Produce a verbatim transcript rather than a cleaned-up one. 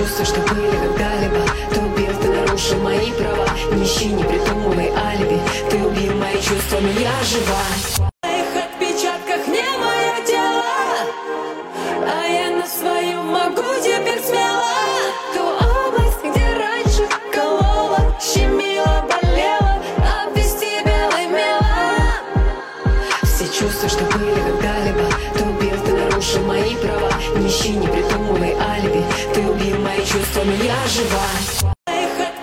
чувства, что были когда-либо. Ты убил, ты нарушил мои права. Не ищи, не придумывай алиби. Ты убил мои чувства, но я жива. В твоих отпечатках не мое тело, а я на своем могу теперь смело. Ту область, где раньше колола, щемила, болела, обвести белой мелом. Все чувства, что были когда-либо. Ты убил, ты нарушил мои права. Не ищи, не придумывай алиби. Ты убил мои чувства, но я жива.